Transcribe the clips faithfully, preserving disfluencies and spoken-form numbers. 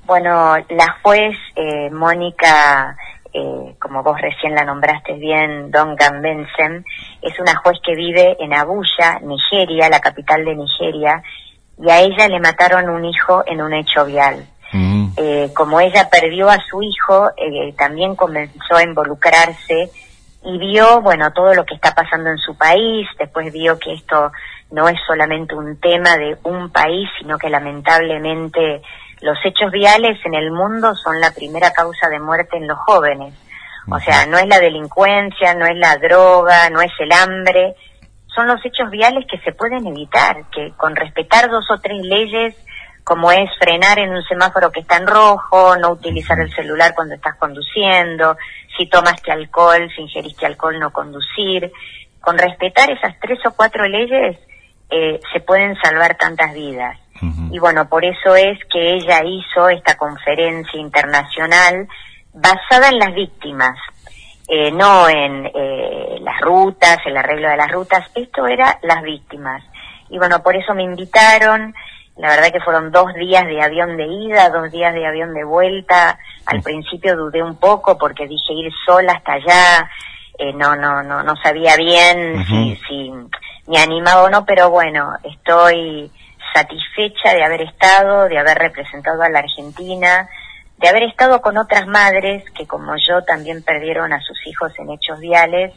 Bueno, la juez eh, Mónica, eh, como vos recién la nombraste bien, Dongan-Benson, es una juez que vive en Abuya, Nigeria, la capital de Nigeria, y a ella le mataron un hijo en un hecho vial. Mm. Eh, como ella perdió a su hijo, eh, también comenzó a involucrarse y vio, bueno, todo lo que está pasando en su país. Después vio que esto no es solamente un tema de un país, sino que lamentablemente los hechos viales en el mundo son la primera causa de muerte en los jóvenes. O sea, no es la delincuencia, no es la droga, no es el hambre, son los hechos viales que se pueden evitar, que con respetar dos o tres leyes, como es frenar en un semáforo que está en rojo, no utilizar el celular cuando estás conduciendo, si tomaste alcohol, si ingeriste alcohol, no conducir. Con respetar esas tres o cuatro leyes, eh, se pueden salvar tantas vidas. Uh-huh. Y bueno, por eso es que ella hizo esta conferencia internacional basada en las víctimas, eh, no en eh, las rutas, el arreglo de las rutas. Esto era las víctimas. Y bueno, por eso me invitaron. La verdad que fueron dos días de avión de ida, dos días de avión de vuelta. Al principio dudé un poco porque dije ir sola hasta allá, eh, no, no, no, no sabía bien uh-huh. si, si me animaba o no, pero bueno, estoy satisfecha de haber estado, de haber representado a la Argentina, de haber estado con otras madres que como yo también perdieron a sus hijos en hechos viales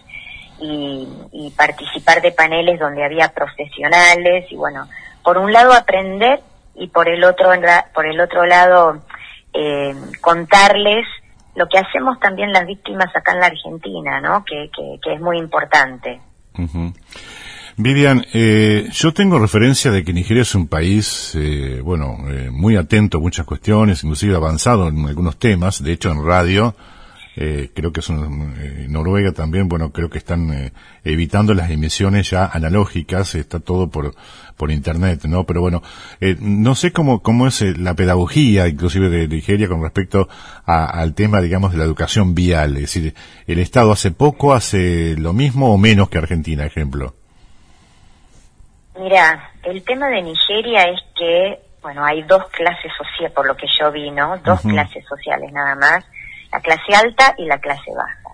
y, y participar de paneles donde había profesionales y bueno, por un lado aprender y por el otro por el otro lado eh, contarles lo que hacemos también las víctimas acá en la Argentina, ¿no? Que, que, que es muy importante. Uh-huh. Vivian, eh, yo tengo referencia de que Nigeria es un país, eh, bueno, eh, muy atento a muchas cuestiones, inclusive avanzado en algunos temas. De hecho, en radio, eh, creo que son eh, Noruega también, bueno, creo que están eh, evitando las emisiones ya analógicas, está todo por por internet, ¿no? Pero bueno, eh, no sé cómo cómo es eh, la pedagogía, inclusive de Nigeria, con respecto a, al tema, digamos, de la educación vial. Es decir, ¿el Estado hace poco, hace lo mismo o menos que Argentina, ejemplo? Mira, el tema de Nigeria es que, bueno, hay dos clases sociales, por lo que yo vi, ¿no? Dos uh-huh. clases sociales nada más, la clase alta y la clase baja.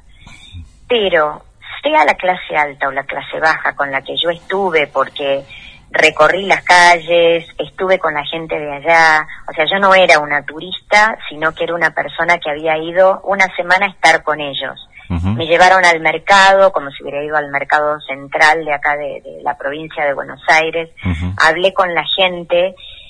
Pero, sea la clase alta o la clase baja con la que yo estuve, porque recorrí las calles, estuve con la gente de allá, o sea, yo no era una turista, sino que era una persona que había ido una semana a estar con ellos. Uh-huh. Me llevaron al mercado, como si hubiera ido al mercado central de acá de, de la provincia de Buenos Aires, uh-huh. hablé con la gente,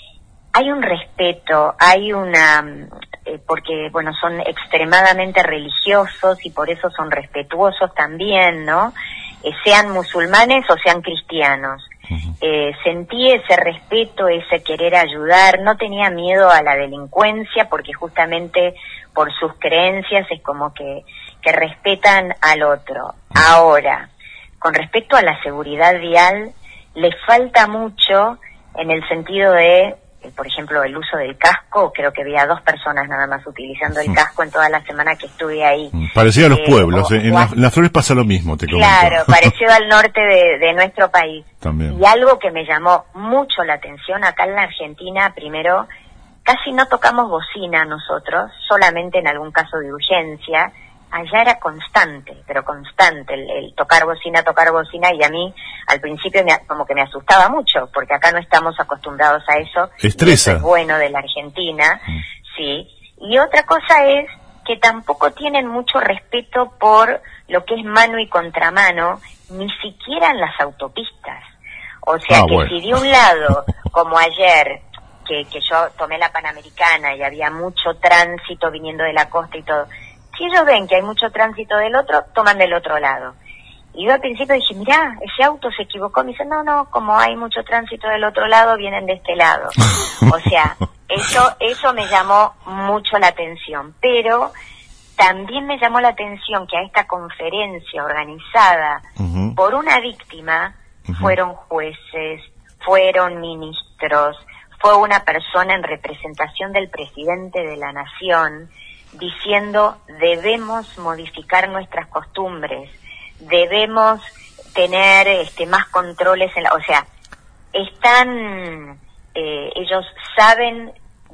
hay un respeto, hay una, eh, porque bueno, son extremadamente religiosos y por eso son respetuosos también, ¿no? Eh, sean musulmanes o sean cristianos. Uh-huh. Eh, sentí ese respeto, ese querer ayudar, no tenía miedo a la delincuencia porque justamente por sus creencias es como que que respetan al otro. Ahora, con respecto a la seguridad vial, le falta mucho en el sentido de, eh, por ejemplo, el uso del casco. Creo que había dos personas nada más utilizando el casco en toda la semana que estuve ahí. Parecido a los eh, pueblos, o, eh, en, la, en Las Flores pasa lo mismo, te comento. Claro, parecido al norte de, de nuestro país. También. Y algo que me llamó mucho la atención acá en la Argentina, primero, casi no tocamos bocina nosotros, solamente en algún caso de urgencia. Allá era constante, pero constante, el, el tocar bocina, tocar bocina, y a mí al principio me, como que me asustaba mucho, porque acá no estamos acostumbrados a eso. Estresa. Eso es bueno de la Argentina, mm. sí. Y otra cosa es que tampoco tienen mucho respeto por lo que es mano y contramano, ni siquiera en las autopistas. O sea ah, que bueno. Si de un lado, como ayer, que, que yo tomé la Panamericana y había mucho tránsito viniendo de la costa y todo, si ellos ven que hay mucho tránsito del otro, toman del otro lado. Y yo al principio dije, mirá, ese auto se equivocó. Me dice, no, no, como hay mucho tránsito del otro lado, vienen de este lado. O sea, eso, eso me llamó mucho la atención. Pero también me llamó la atención que a esta conferencia organizada uh-huh. por una víctima uh-huh. fueron jueces, fueron ministros, fue una persona en representación del presidente de la nación, diciendo debemos modificar nuestras costumbres, debemos tener este más controles en la, o sea, están eh, ellos saben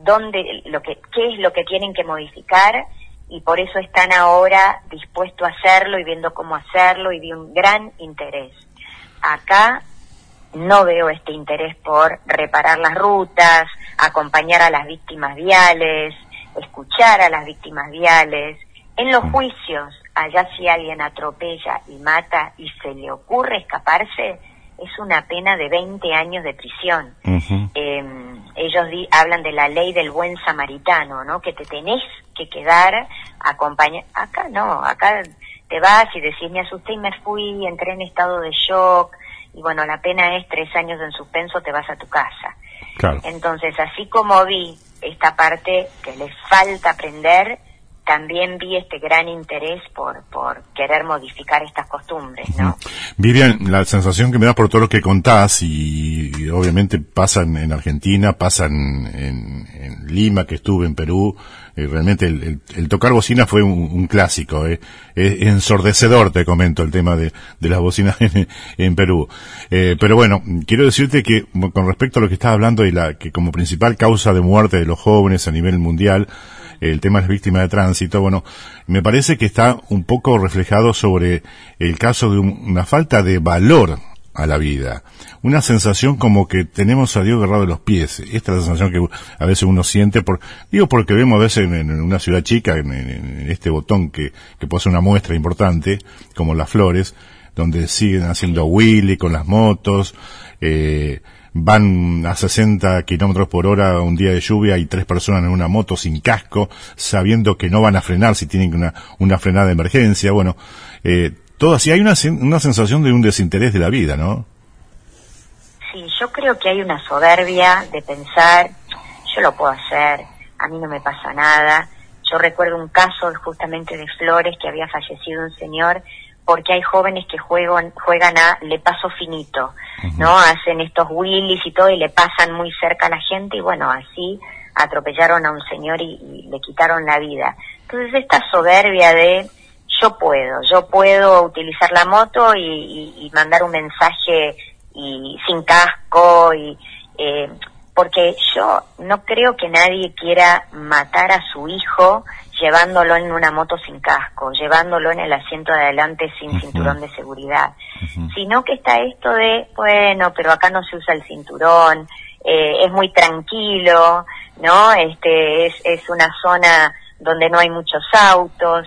dónde, lo que, qué es lo que tienen que modificar, y por eso están ahora dispuestos a hacerlo y viendo cómo hacerlo, y de un gran interés. Acá no veo este interés por reparar las rutas, acompañar a las víctimas viales, escuchar a las víctimas viales. En los juicios, allá si alguien atropella y mata y se le ocurre escaparse, es una pena de veinte años de prisión. Uh-huh. Eh, ellos di, hablan de la ley del buen samaritano, ¿no? Que te tenés que quedar, acompañar. Acá no, acá te vas y decís, me asusté y me fui, entré en estado de shock, y bueno, la pena es tres años en suspenso, te vas a tu casa. Claro. Entonces, así como vi esta parte que les falta aprender, también vi este gran interés por por querer modificar estas costumbres, ¿no? Vivian, la sensación que me da por todo lo que contás, y, y obviamente pasa en, en Argentina, pasa en, en, en Lima, que estuve, en Perú, eh, realmente el, el, el tocar bocina fue un, un clásico, eh. Es ensordecedor, te comento, el tema de, de las bocinas en, en Perú. Eh, pero bueno, quiero decirte que con respecto a lo que estás hablando, y la que como principal causa de muerte de los jóvenes a nivel mundial, el tema de las víctimas de tránsito, bueno, me parece que está un poco reflejado sobre el caso de un, una falta de valor a la vida, una sensación como que tenemos a Dios agarrado de los pies. Esta es la sensación que a veces uno siente, por, digo porque vemos a veces en, en una ciudad chica, en, en, en este botón que, que puede ser una muestra importante, como Las Flores, donde siguen haciendo wheelie con las motos, eh, van a sesenta kilómetros por hora un día de lluvia y tres personas en una moto sin casco, sabiendo que no van a frenar si tienen una, una frenada de emergencia. Bueno, eh, todo así, hay una, una sensación de un desinterés de la vida, ¿no? Sí, yo creo que hay una soberbia de pensar, yo lo puedo hacer, a mí no me pasa nada. Yo recuerdo un caso justamente de Flores, que había fallecido un señor porque hay jóvenes que juegan, juegan a le paso finito, uh-huh. ¿no? Hacen estos wheelies y todo y le pasan muy cerca a la gente, y bueno, así atropellaron a un señor y, y le quitaron la vida. Entonces esta soberbia de yo puedo, yo puedo utilizar la moto y, y, y mandar un mensaje y sin casco, y eh, porque yo no creo que nadie quiera matar a su hijo llevándolo en una moto sin casco, llevándolo en el asiento de adelante sin uh-huh. cinturón de seguridad, uh-huh. sino que está esto de, bueno, pero acá no se usa el cinturón, eh, es muy tranquilo, ¿no? Este, es, es una zona donde no hay muchos autos,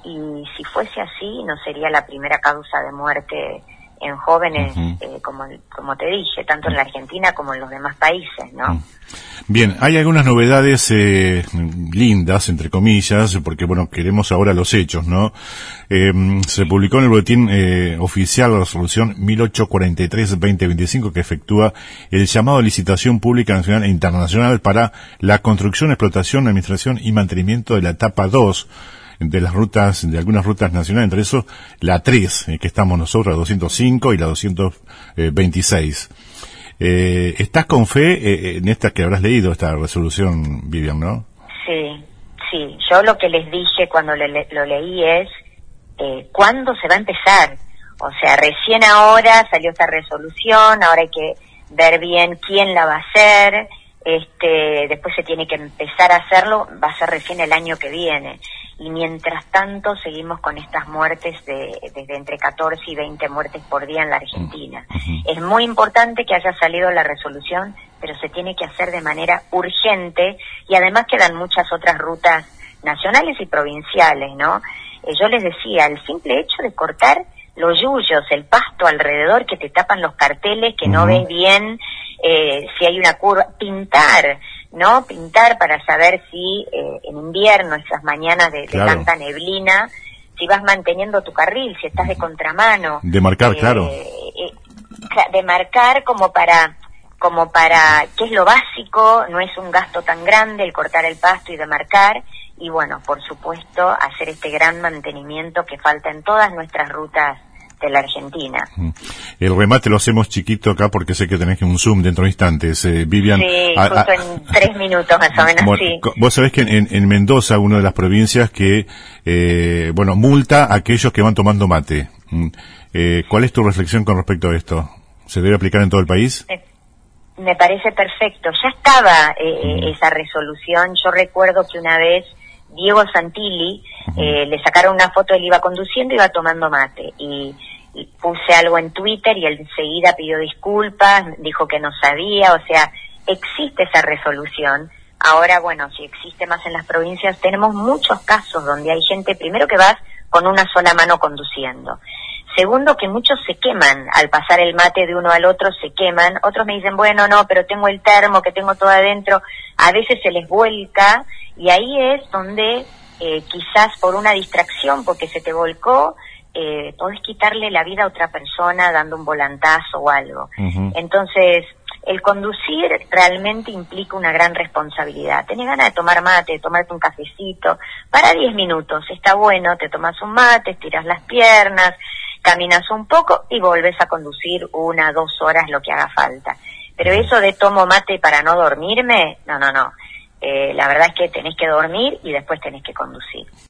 y si fuese así, no sería la primera causa de muerte en jóvenes, uh-huh. eh, como, como te dije, tanto en la Argentina como en los demás países, ¿no? Uh-huh. Bien, hay algunas novedades eh, lindas, entre comillas, porque, bueno, queremos ahora los hechos, ¿no? Eh, se publicó en el boletín eh, oficial la resolución mil ochocientos cuarenta y tres barra veinte veinticinco, que efectúa el llamado a licitación pública nacional e internacional para la construcción, explotación, administración y mantenimiento de la etapa dos de las rutas, de algunas rutas nacionales, entre eso la tres, eh, que estamos nosotros, la doscientos cinco y la doscientos veintiséis. Eh, ¿Estás con fe eh, en esta que habrás leído, esta resolución, Vivian, no? Sí, sí. Yo lo que les dije cuando le, le, lo leí es, eh, ¿cuándo se va a empezar? O sea, recién ahora salió esta resolución, ahora hay que ver bien quién la va a hacer, este, después se tiene que empezar a hacerlo, va a ser recién el año que viene. Y mientras tanto seguimos con estas muertes de desde entre catorce y veinte muertes por día en la Argentina. Uh-huh. Es muy importante que haya salido la resolución, pero se tiene que hacer de manera urgente, y además quedan muchas otras rutas nacionales y provinciales, ¿no? Eh, yo les decía, el simple hecho de cortar los yuyos, el pasto alrededor que te tapan los carteles, que uh-huh. no ves bien eh, si hay una curva, pintar, ¿no? Pintar para saber si eh, en invierno, esas mañanas de, claro. de tanta neblina, si vas manteniendo tu carril, si estás de contramano. De marcar, eh, claro. Eh, de marcar como para, como para, ¿qué es lo básico? No es un gasto tan grande el cortar el pasto y de marcar. Y bueno, por supuesto, hacer este gran mantenimiento que falta en todas nuestras rutas de la Argentina. El remate lo hacemos chiquito acá porque sé que tenés que un Zoom dentro de instantes. Eh, Vivian. Sí, a, justo a, en tres minutos más o menos, bueno, sí. Vos sabés que en, en Mendoza, una de las provincias que, eh, bueno, multa a aquellos que van tomando mate. Eh, ¿Cuál es tu reflexión con respecto a esto? ¿Se debe aplicar en todo el país? Eh, Me parece perfecto. Ya estaba eh, mm. esa resolución. Yo recuerdo que una vez Diego Santilli, uh-huh. eh, le sacaron una foto, él iba conduciendo y iba tomando mate. Y, y puse algo en Twitter y él enseguida pidió disculpas, dijo que no sabía, o sea, existe esa resolución. Ahora, bueno, si existe más en las provincias, tenemos muchos casos donde hay gente, primero que vas con una sola mano conduciendo. Segundo, que muchos se queman, al pasar el mate de uno al otro se queman. Otros me dicen, bueno, no, pero tengo el termo, que tengo todo adentro. A veces se les vuelca y ahí es donde eh, quizás por una distracción, porque se te volcó, eh, podés quitarle la vida a otra persona dando un volantazo o algo. Uh-huh. Entonces, el conducir realmente implica una gran responsabilidad. Tenés ganas de tomar mate, de tomarte un cafecito, para diez minutos, está bueno, te tomas un mate, estiras las piernas, caminas un poco y volvés a conducir una, dos horas, lo que haga falta. Pero eso de tomo mate para no dormirme, no, no, no. Eh, la verdad es que tenés que dormir y después tenés que conducir.